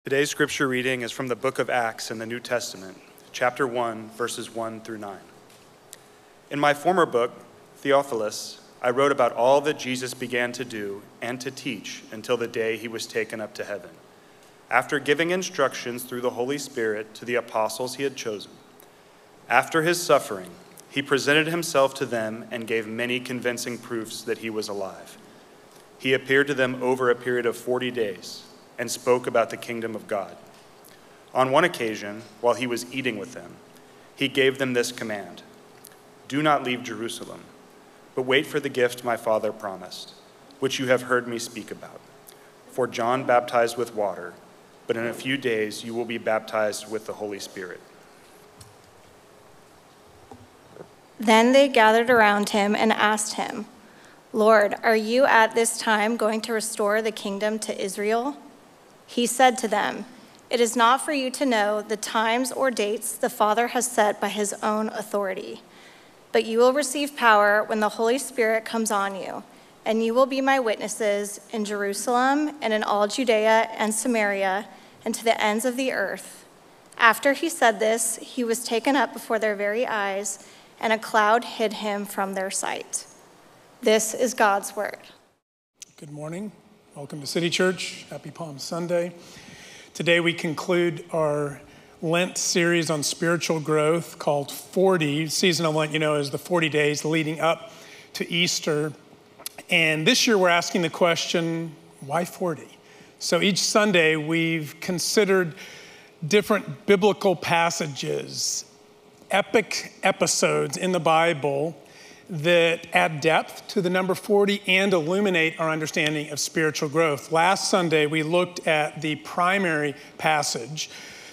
Today's scripture reading is from the book of Acts in the New Testament, chapter 1, verses 1 through 9. In my former book, Theophilus, I wrote about all that Jesus began to do and to teach until the day he was taken up to heaven, after giving instructions through the Holy Spirit to the apostles he had chosen. After his suffering, he presented himself to them and gave many convincing proofs that he was alive. He appeared to them over a period of 40 days, and spoke about the kingdom of God. On one occasion, while he was eating with them, he gave them this command: "Do not leave Jerusalem, but wait for the gift my Father promised, which you have heard me speak about. For John baptized with water, but in a few days you will be baptized with the Holy Spirit." Then they gathered around him and asked him, "Lord, are you at this time going to restore the kingdom to Israel?" He said to them, "It is not for you to know the times or dates the Father has set by his own authority, but you will receive power when the Holy Spirit comes on you, and you will be my witnesses in Jerusalem and in all Judea and Samaria and to the ends of the earth." After he said this, he was taken up before their very eyes, and a cloud hid him from their sight. This is God's word. Good morning. Welcome to City Church. Happy Palm Sunday. Today we conclude our Lent series on spiritual growth called 40. Season of Lent, is the 40 days leading up to Easter. And this year we're asking the question, why 40? So each Sunday we've considered different biblical passages, epic episodes in the Bible that add depth to the number 40 and illuminate our understanding of spiritual growth. Last Sunday, we looked at the primary passage.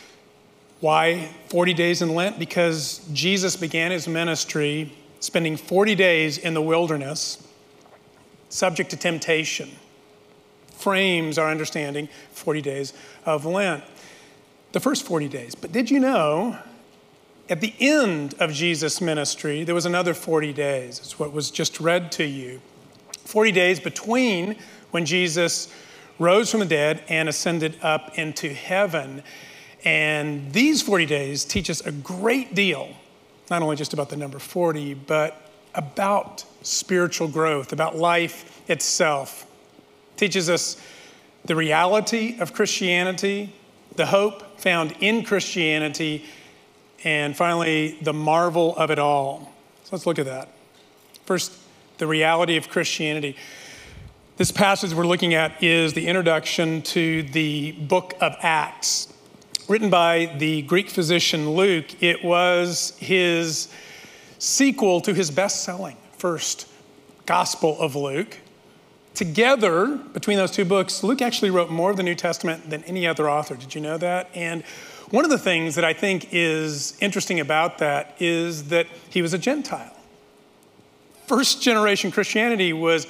Why 40 days in Lent? Because Jesus began his ministry spending 40 days in the wilderness, subject to temptation. Frames our understanding 40 days of Lent. The first 40 days. But did you know, at the end of Jesus' ministry, there was another 40 days. It's what was just read to you. 40 days between when Jesus rose from the dead and ascended up into heaven. And these 40 days teach us a great deal, not only just about the number 40, but about spiritual growth, about life itself. It teaches us the reality of Christianity, the hope found in Christianity, and finally, the marvel of it all. So let's look at that. First, the reality of Christianity. This passage we're looking at is the introduction to the book of Acts. Written by the Greek physician Luke, it was his sequel to his best-selling first Gospel of Luke. Together, between those two books, Luke actually wrote more of the New Testament than any other author. Did you know that? And one of the things that I think is interesting about that is that he was a Gentile. First generation Christianity was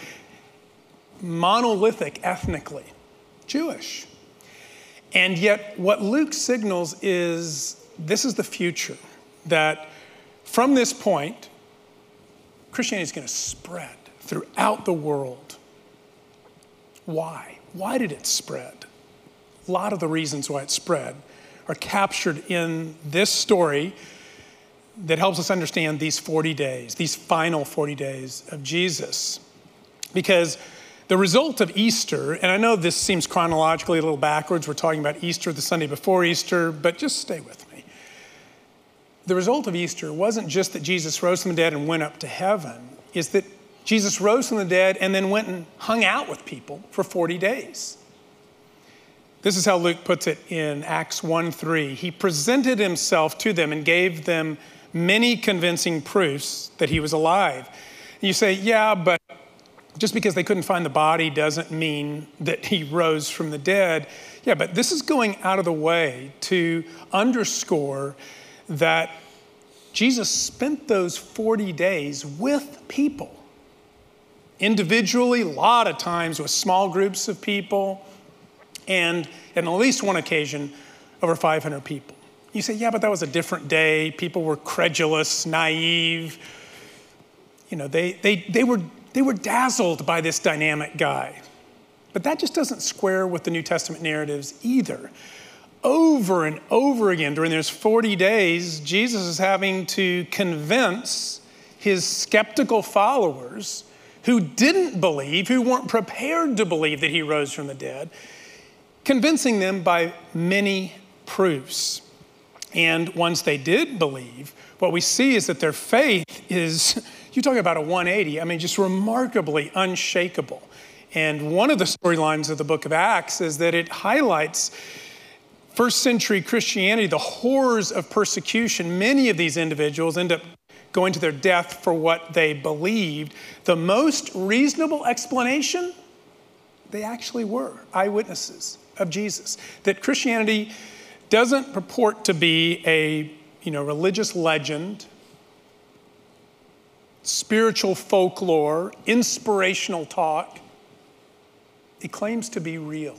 monolithic ethnically, Jewish. And yet what Luke signals is this is the future, that from this point, Christianity is going to spread throughout the world. Why? Why did it spread? A lot of the reasons why it spread are captured in this story that helps us understand these 40 days, these final 40 days of Jesus. Because the result of Easter, and I know this seems chronologically a little backwards, we're talking about Easter the Sunday before Easter, but just stay with me. The result of Easter wasn't just that Jesus rose from the dead and went up to heaven, it's that Jesus rose from the dead and then went and hung out with people for 40 days. This is how Luke puts it in Acts 1:3. He presented himself to them and gave them many convincing proofs that he was alive. And you say, yeah, but just because they couldn't find the body doesn't mean that he rose from the dead. Yeah, but this is going out of the way to underscore that Jesus spent those 40 days with people. Individually, a lot of times with small groups of people, and on at least one occasion, over 500 people. You say, yeah, but that was a different day. People were credulous, naive. They were dazzled by this dynamic guy. But that just doesn't square with the New Testament narratives either. over and over again during those 40 days, Jesus is having to convince his skeptical followers who didn't believe, who weren't prepared to believe that he rose from the dead, convincing them by many proofs. And once they did believe, what we see is that their faith is, you talk about a 180, I mean, just remarkably unshakable. And one of the storylines of the book of Acts is that it highlights first century Christianity, the horrors of persecution. Many of these individuals end up going to their death for what they believed. The most reasonable explanation, they actually were eyewitnesses of Jesus. That Christianity doesn't purport to be a religious legend, spiritual folklore, inspirational talk. It claims to be real.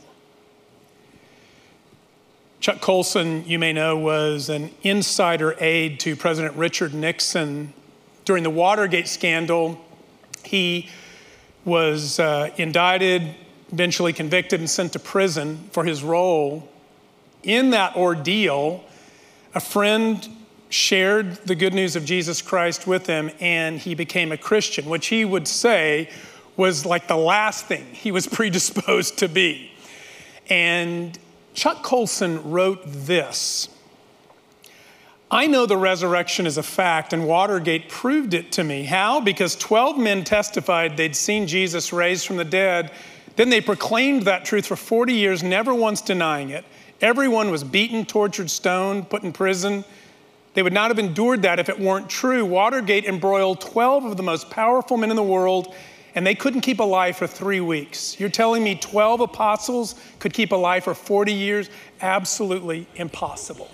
Chuck Colson, you may know, was an insider aide to President Richard Nixon. During the Watergate scandal, he was indicted, eventually convicted, and sent to prison for his role. In that ordeal, a friend shared the good news of Jesus Christ with him, and he became a Christian, which he would say was like the last thing he was predisposed to be. And Chuck Colson wrote this: "I know the resurrection is a fact, and Watergate proved it to me. How? Because 12 men testified they'd seen Jesus raised from the dead. Then they proclaimed that truth for 40 years, never once denying it. Everyone was beaten, tortured, stoned, put in prison. They would not have endured that if it weren't true. Watergate embroiled 12 of the most powerful men in the world, and they couldn't keep alive for 3 weeks. You're telling me 12 apostles could keep alive for 40 years? Absolutely impossible."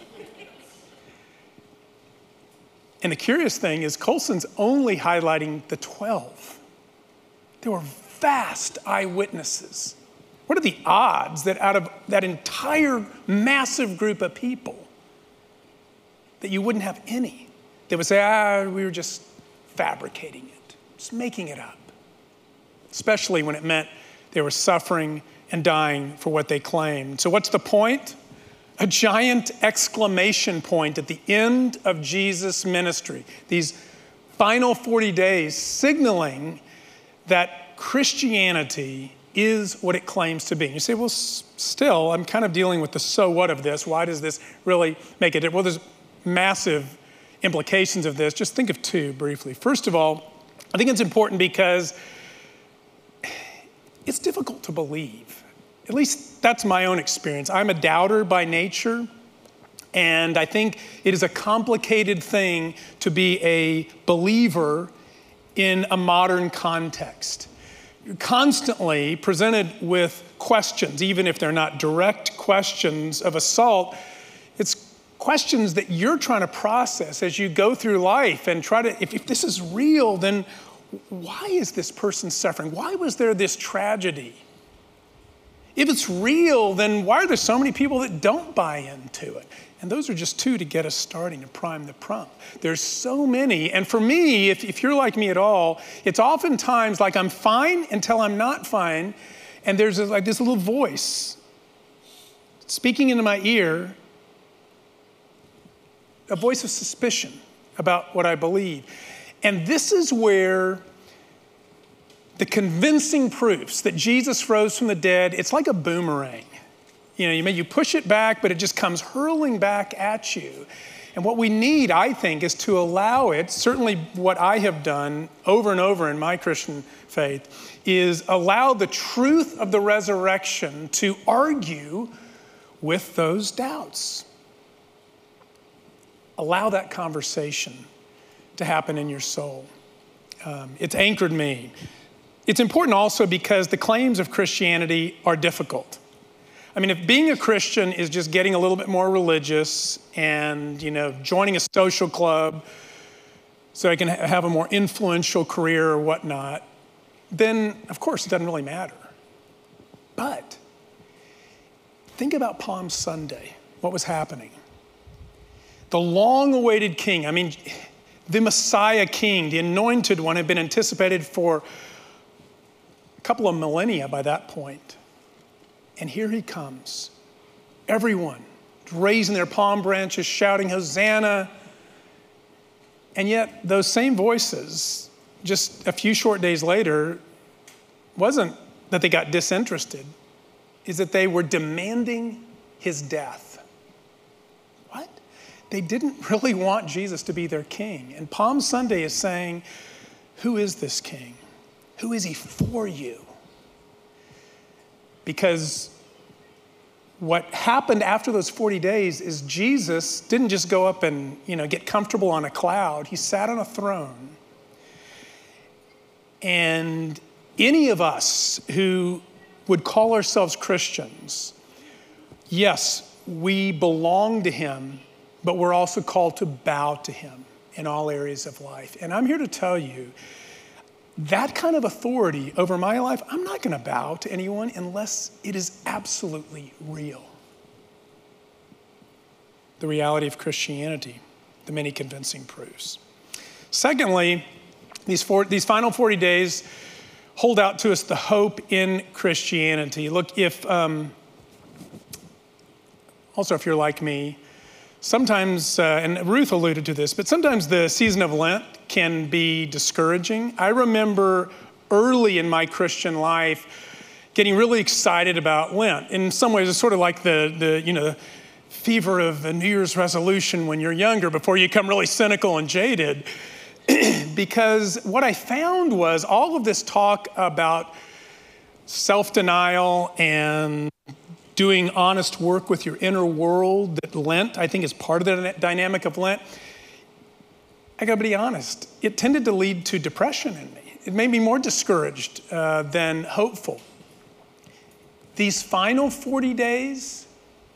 And the curious thing is Colson's only highlighting the 12. There were vast eyewitnesses. What are the odds that out of that entire massive group of people that you wouldn't have any that would say, we were just fabricating it, just making it up? Especially when it meant they were suffering and dying for what they claimed. So what's the point? A giant exclamation point at the end of Jesus' ministry. These final 40 days signaling that Christianity is what it claims to be. You say, well, still, I'm kind of dealing with the so what of this. Why does this really make it? Well, there's massive implications of this. Just think of two briefly. First of all, I think it's important because it's difficult to believe. At least that's my own experience. I'm a doubter by nature, and I think it is a complicated thing to be a believer in a modern context. You're constantly presented with questions, even if they're not direct questions of assault. It's questions that you're trying to process as you go through life and try to, if this is real, then why is this person suffering? Why was there this tragedy? If it's real, then why are there so many people that don't buy into it? And those are just two to get us starting, to prime the pump. There's so many. And for me, if you're like me at all, it's oftentimes like I'm fine until I'm not fine. And there's like this little voice speaking into my ear, a voice of suspicion about what I believe. And this is where the convincing proofs that Jesus rose from the dead, it's like a boomerang. You push it back, but it just comes hurling back at you. And what we need, I think, is to allow it, certainly what I have done over and over in my Christian faith, is allow the truth of the resurrection to argue with those doubts. Allow that conversation to happen in your soul. It's anchored me. It's important also because the claims of Christianity are difficult. I mean, if being a Christian is just getting a little bit more religious and, joining a social club so I can have a more influential career or whatnot, then of course it doesn't really matter. But think about Palm Sunday, what was happening. The long-awaited king, the Messiah king, the anointed one, had been anticipated for a couple of millennia by that point. And here he comes. Everyone raising their palm branches, shouting, Hosanna. And yet those same voices, just a few short days later, wasn't that they got disinterested, is that they were demanding his death. What? They didn't really want Jesus to be their king. And Palm Sunday is saying, who is this king? Who is he for you? Because what happened after those 40 days is Jesus didn't just go up and, get comfortable on a cloud. He sat on a throne. And any of us who would call ourselves Christians, yes, we belong to him, but we're also called to bow to him in all areas of life. And I'm here to tell you, that kind of authority over my life, I'm not going to bow to anyone unless it is absolutely real. The reality of Christianity, the many convincing proofs. Secondly, these final 40 days hold out to us the hope in Christianity. Look, if you're like me, sometimes, and Ruth alluded to this, but sometimes the season of Lent can be discouraging. I remember early in my Christian life getting really excited about Lent. In some ways, it's sort of like the fever of a New Year's resolution when you're younger before you become really cynical and jaded. Because what I found was all of this talk about self-denial and doing honest work with your inner world, that Lent, I think, is part of the dynamic of Lent. I gotta be honest, it tended to lead to depression in me. It made me more discouraged than hopeful. These final 40 days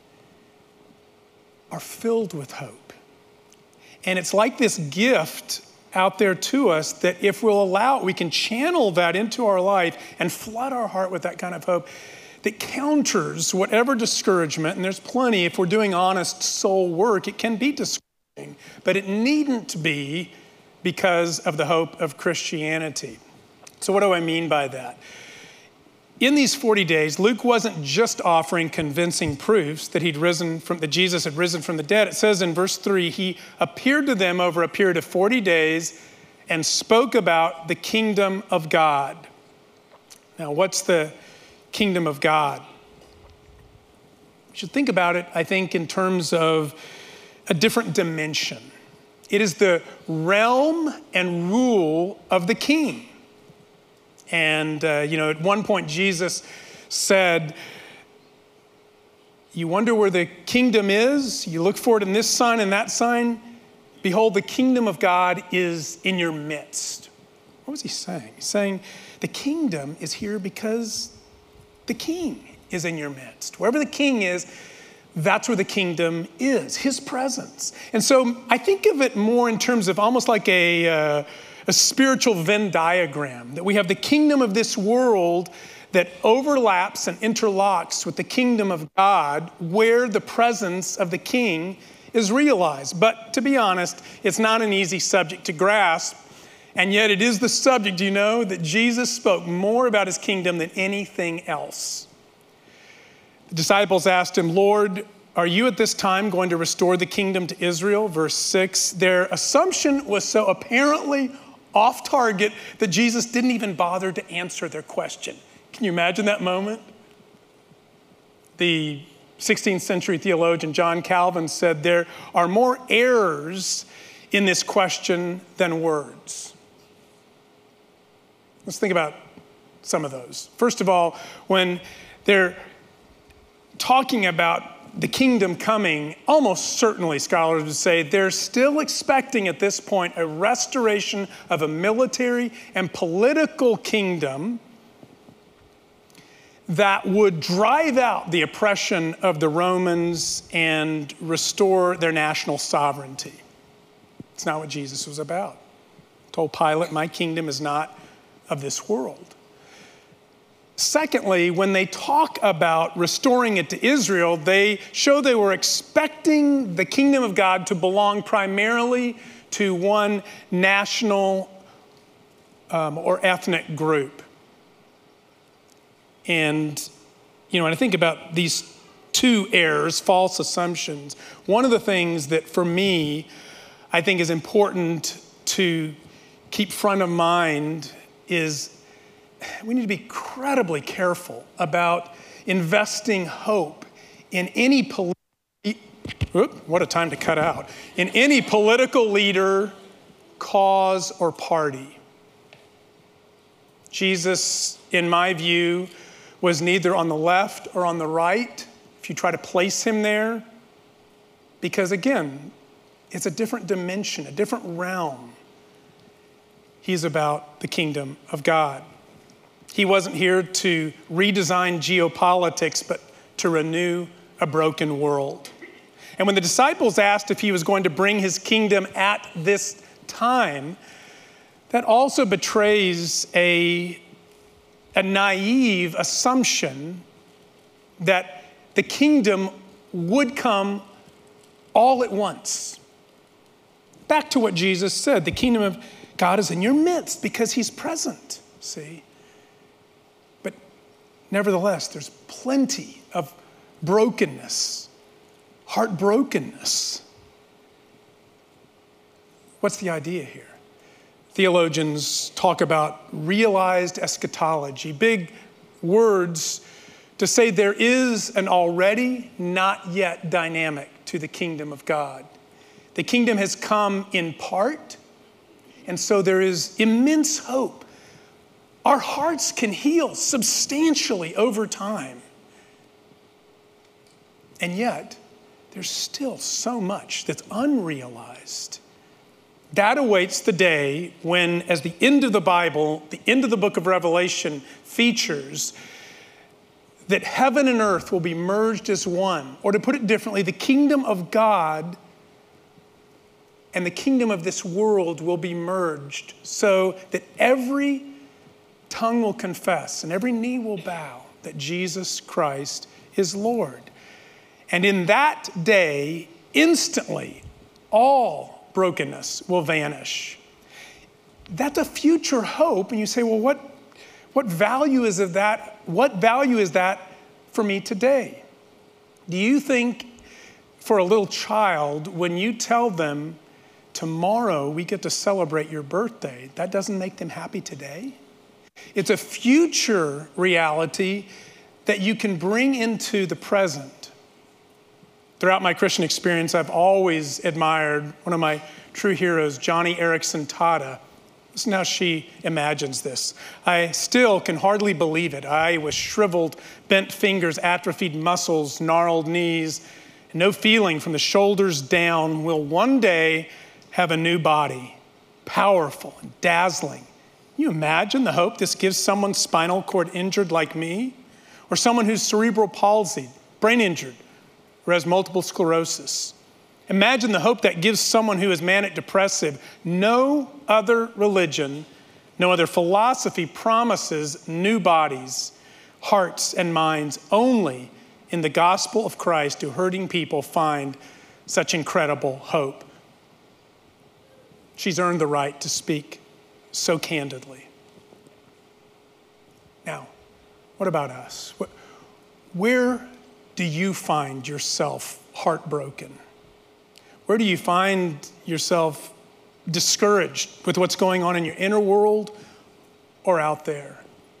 are filled with hope. And it's like this gift out there to us that if we'll allow it, we can channel that into our life and flood our heart with that kind of hope that counters whatever discouragement, and there's plenty, if we're doing honest soul work, it can be discouraging, but it needn't be because of the hope of Christianity. So what do I mean by that? In these 40 days, Luke wasn't just offering convincing proofs that that Jesus had risen from the dead. It says in verse 3, he appeared to them over a period of 40 days and spoke about the kingdom of God. Now, what's the kingdom of God? You should think about it, I think, in terms of a different dimension. It is the realm and rule of the king. And, at one point Jesus said, you wonder where the kingdom is? You look for it in this sign and that sign. Behold, the kingdom of God is in your midst. What was he saying? He's saying the kingdom is here because the king is in your midst. Wherever the king is, that's where the kingdom is, his presence. And so I think of it more in terms of almost like a spiritual Venn diagram, that we have the kingdom of this world that overlaps and interlocks with the kingdom of God, where the presence of the king is realized. But to be honest, it's not an easy subject to grasp. And yet it is the subject, that Jesus spoke more about his kingdom than anything else. The disciples asked him, Lord, are you at this time going to restore the kingdom to Israel? Verse 6, their assumption was so apparently off target that Jesus didn't even bother to answer their question. Can you imagine that moment? The 16th century theologian John Calvin said there are more errors in this question than words. Let's think about some of those. First of all, when they're talking about the kingdom coming, almost certainly scholars would say they're still expecting at this point a restoration of a military and political kingdom that would drive out the oppression of the Romans and restore their national sovereignty. It's not what Jesus was about. He told Pilate, my kingdom is not of this world. Secondly, when they talk about restoring it to Israel, they show they were expecting the kingdom of God to belong primarily to one national or ethnic group. And, when I think about these two errors, false assumptions. One of the things that for me, I think is important to keep front of mind is we need to be incredibly careful about investing hope in any what a time to cut out, in any political leader, cause, or party. Jesus, in my view, was neither on the left or on the right, if you try to place him there, because again, it's a different dimension, a different realm. He's about the kingdom of God. He wasn't here to redesign geopolitics, but to renew a broken world. And when the disciples asked if he was going to bring his kingdom at this time, that also betrays a naive assumption that the kingdom would come all at once. Back to what Jesus said, the kingdom of God is in your midst because he's present, see? But nevertheless, there's plenty of brokenness, heartbrokenness. What's the idea here? Theologians talk about realized eschatology, big words to say there is an already not yet dynamic to the kingdom of God. The kingdom has come in part, and so there is immense hope. Our hearts can heal substantially over time. And yet, there's still so much that's unrealized. That awaits the day when, as the end of the Bible, the end of the book of Revelation features, that heaven and earth will be merged as one. Or to put it differently, the kingdom of God and the kingdom of this world will be merged so that every tongue will confess and every knee will bow that Jesus Christ is Lord. And in that day, instantly, all brokenness will vanish. That's a future hope. And you say, well, what value is of that? What value is that for me today? Do you think for a little child, when you tell them, tomorrow we get to celebrate your birthday, that doesn't make them happy today? It's a future reality that you can bring into the present. Throughout my Christian experience, I've always admired one of my true heroes, Joni Eareckson Tada. Listen how she imagines this. I still can hardly believe it. I, with shriveled, bent fingers, atrophied muscles, gnarled knees, and no feeling from the shoulders down, will one day have a new body, powerful and dazzling. Can you imagine the hope this gives someone spinal cord injured like me? Or someone who's cerebral palsy, brain injured, or has multiple sclerosis. Imagine the hope that gives someone who is manic depressive. No other religion, no other philosophy promises new bodies, hearts, and minds. Only in the gospel of Christ do hurting people find such incredible hope. She's earned the right to speak so candidly. Now, what about us? Where do you find yourself heartbroken? Where do you find yourself discouraged with what's going on in your inner world or out there?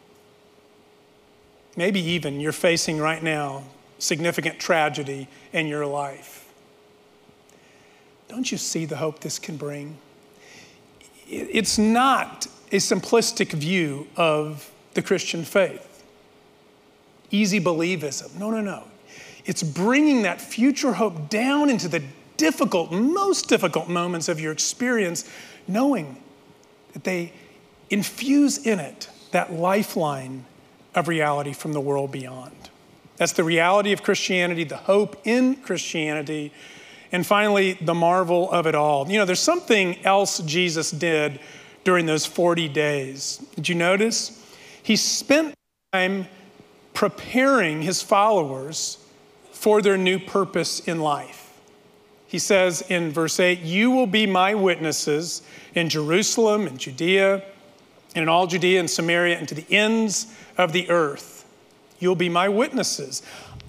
Maybe even you're facing right now significant tragedy in your life. Don't you see the hope this can bring? It's not a simplistic view of the Christian faith. Easy believism. No. It's bringing that future hope down into the most difficult moments of your experience, knowing that they infuse in it that lifeline of reality from the world beyond. That's the reality of Christianity, the hope in Christianity, and finally, the marvel of it all. You know, there's something else Jesus did during those 40 days. Did you notice? He spent time preparing his followers for their new purpose in life. He says in verse 8, "You will be my witnesses in Jerusalem and Judea and in all Judea and Samaria and to the ends of the earth. You'll be my witnesses.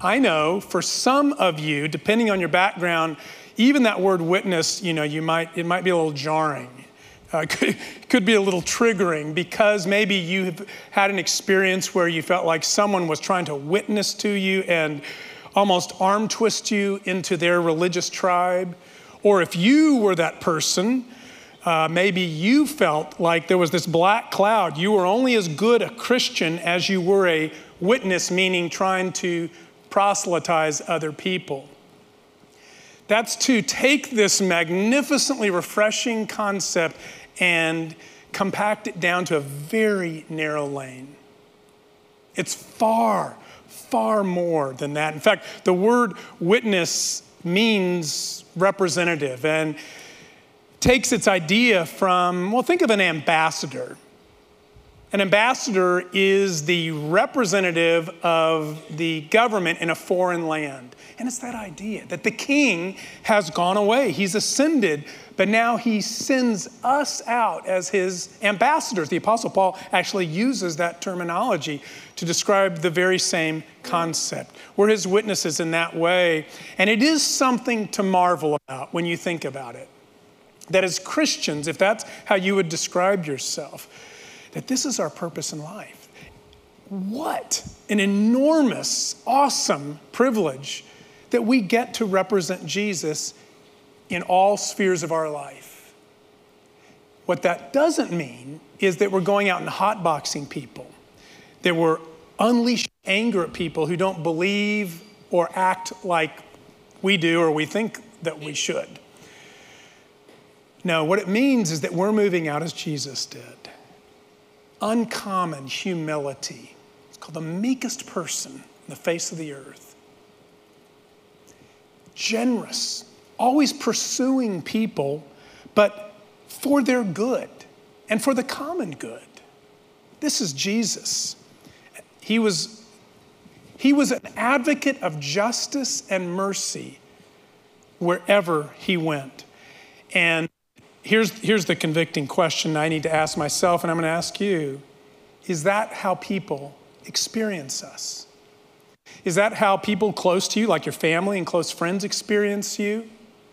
I know for some of you, depending on your background, even that word witness, it might be a little jarring. Could be a little triggering because maybe you have had an experience where you felt like someone was trying to witness to you and almost arm twist you into their religious tribe. Or if you were that person, maybe you felt like there was this black cloud. You were only as good a Christian as you were a witness, meaning trying to proselytize other people. That's to take this magnificently refreshing concept and compact it down to a very narrow lane. It's far, far more than that. In fact, the word witness means representative and takes its idea from, think of an ambassador. An ambassador is the representative of the government in a foreign land. And it's that idea that the king has gone away. He's ascended, but now he sends us out as his ambassadors. The Apostle Paul actually uses that terminology to describe the very same concept. We're his witnesses in that way. And it is something to marvel about when you think about it. That as Christians, if that's how you would describe yourself, that this is our purpose in life. What an enormous, awesome privilege that we get to represent Jesus in all spheres of our life. What that doesn't mean is that we're going out and hotboxing people, that we're unleashing anger at people who don't believe or act like we do or we think that we should. No, what it means is that we're moving out as Jesus did. Uncommon humility. It's called the meekest person on the face of the earth. Generous, always pursuing people, but for their good and for the common good. This is Jesus. He was an advocate of justice and mercy wherever he went. And here's the convicting question I need to ask myself, and I'm going to ask you. Is that how people experience us? Is that how people close to you, like your family and close friends, experience you?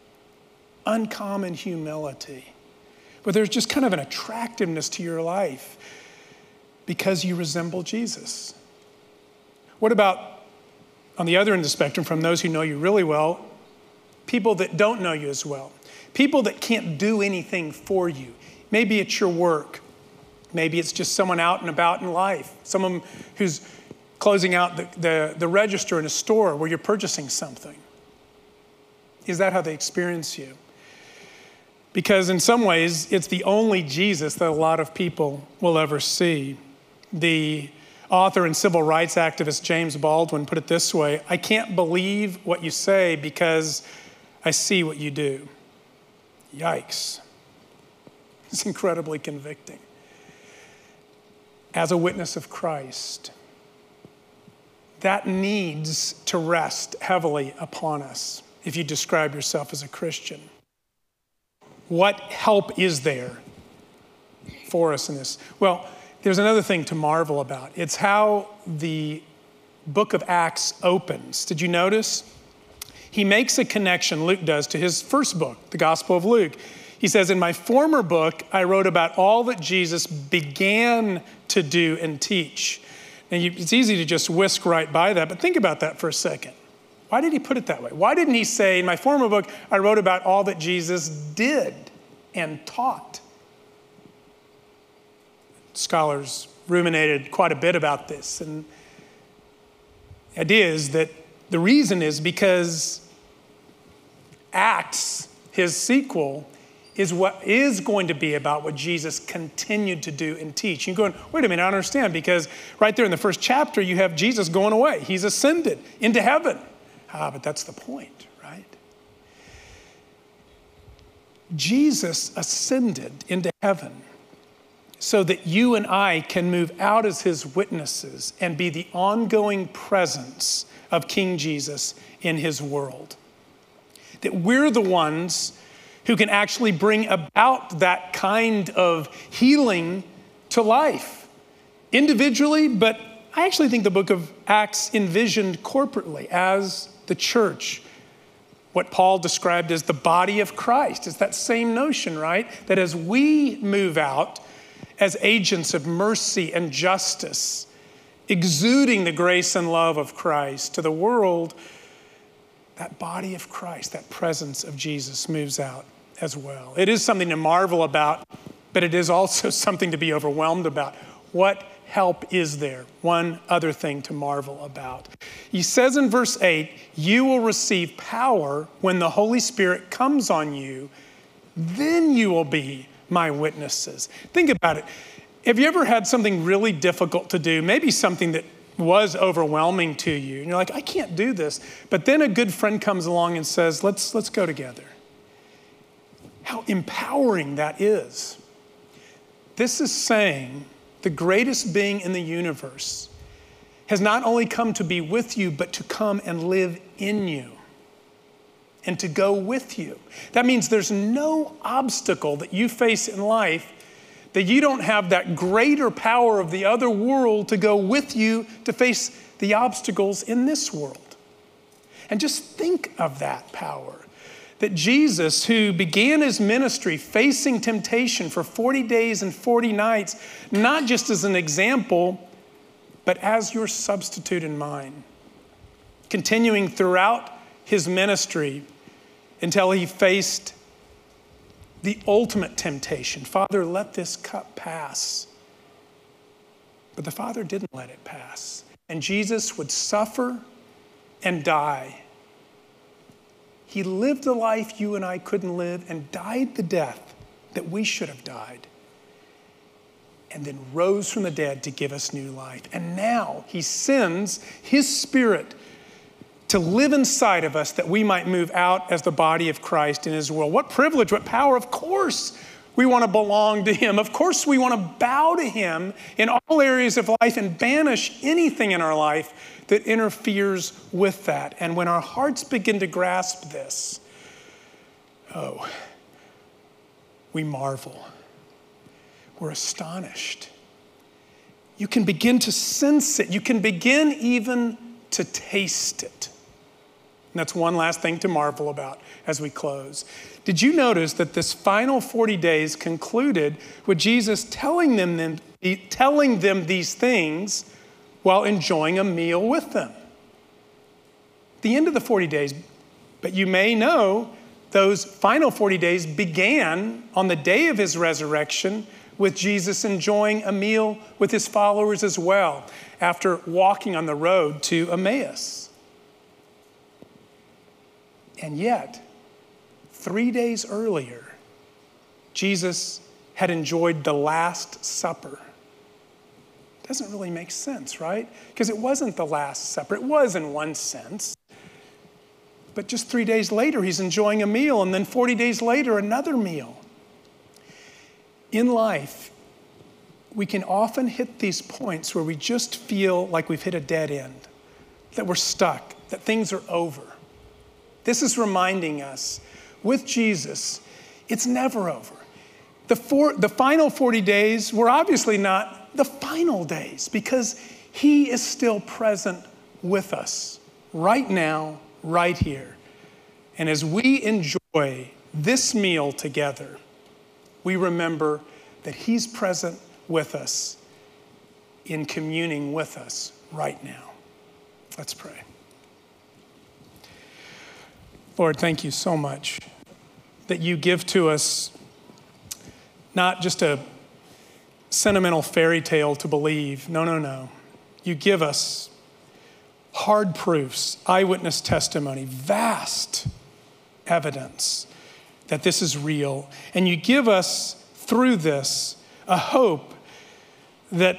Uncommon humility. But there's just kind of an attractiveness to your life because you resemble Jesus. What about, on the other end of the spectrum, from those who know you really well, people that don't know you as well? People that can't do anything for you. Maybe it's your work. Maybe it's just someone out and about in life. Someone who's closing out the register in a store where you're purchasing something. Is that how they experience you? Because in some ways, it's the only Jesus that a lot of people will ever see. The author and civil rights activist James Baldwin put it this way: I can't believe what you say because I see what you do. Yikes. It's incredibly convicting. As a witness of Christ, that needs to rest heavily upon us if you describe yourself as a Christian. What help is there for us in this? Well, there's another thing to marvel about. It's how the book of Acts opens. Did you notice? He makes a connection, Luke does, to his first book, the Gospel of Luke. He says, in my former book, I wrote about all that Jesus began to do and teach. And it's easy to just whisk right by that, but think about that for a second. Why did he put it that way? Why didn't he say, in my former book, I wrote about all that Jesus did and taught? Scholars ruminated quite a bit about this. And the idea is that the reason is because Acts, his sequel, is what is going to be about what Jesus continued to do and teach. You're going, wait a minute, I don't understand, because right there in the first chapter, you have Jesus going away. He's ascended into heaven. But that's the point, right? Jesus ascended into heaven so that you and I can move out as his witnesses and be the ongoing presence of King Jesus in his world. That we're the ones who can actually bring about that kind of healing to life, individually, but I actually think the book of Acts envisioned corporately as the church, what Paul described as the body of Christ. It's that same notion, right? That as we move out as agents of mercy and justice, exuding the grace and love of Christ to the world, that body of Christ, that presence of Jesus moves out as well. It is something to marvel about, but it is also something to be overwhelmed about. What help is there? One other thing to marvel about. He says in verse 8, you will receive power when the Holy Spirit comes on you, then you will be my witnesses. Think about it. Have you ever had something really difficult to do, maybe something that was overwhelming to you, and you're like, I can't do this, but then a good friend comes along and says, let's go together. How empowering that is. This is saying the greatest being in the universe has not only come to be with you, but to come and live in you and to go with you. That means there's no obstacle that you face in life that you don't have that greater power of the other world to go with you to face the obstacles in this world. And just think of that power. That Jesus, who began his ministry facing temptation for 40 days and 40 nights, not just as an example, but as your substitute and mine, continuing throughout his ministry until he faced the ultimate temptation. Father, let this cup pass. But the Father didn't let it pass. And Jesus would suffer and die. He lived the life you and I couldn't live and died the death that we should have died. And then rose from the dead to give us new life. And now he sends his Spirit to live inside of us that we might move out as the body of Christ in his world. What privilege, what power. Of course we want to belong to him. Of course we want to bow to him in all areas of life and banish anything in our life that interferes with that. And when our hearts begin to grasp this, we marvel. We're astonished. You can begin to sense it. You can begin even to taste it. And that's one last thing to marvel about as we close. Did you notice that this final 40 days concluded with Jesus telling them these things while enjoying a meal with them? The end of the 40 days, but you may know those final 40 days began on the day of his resurrection with Jesus enjoying a meal with his followers as well after walking on the road to Emmaus. And yet, 3 days earlier, Jesus had enjoyed the Last Supper. Doesn't really make sense, right? Because it wasn't the Last Supper. It was in one sense. But just 3 days later, he's enjoying a meal, and then 40 days later, another meal. In life, we can often hit these points where we just feel like we've hit a dead end, that we're stuck, that things are over. This is reminding us, with Jesus, it's never over. The final 40 days were obviously not the final days because he is still present with us right now, right here. And as we enjoy this meal together, we remember that he's present with us in communing with us right now. Let's pray. Lord, thank you so much that you give to us not just a sentimental fairy tale to believe. No. You give us hard proofs, eyewitness testimony, vast evidence that this is real. And you give us, through this, a hope that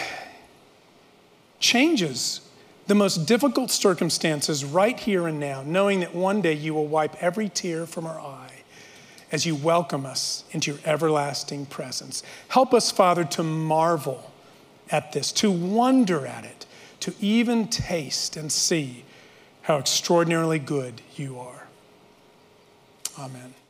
changes the most difficult circumstances right here and now, knowing that one day you will wipe every tear from our eye as you welcome us into your everlasting presence. Help us, Father, to marvel at this, to wonder at it, to even taste and see how extraordinarily good you are. Amen.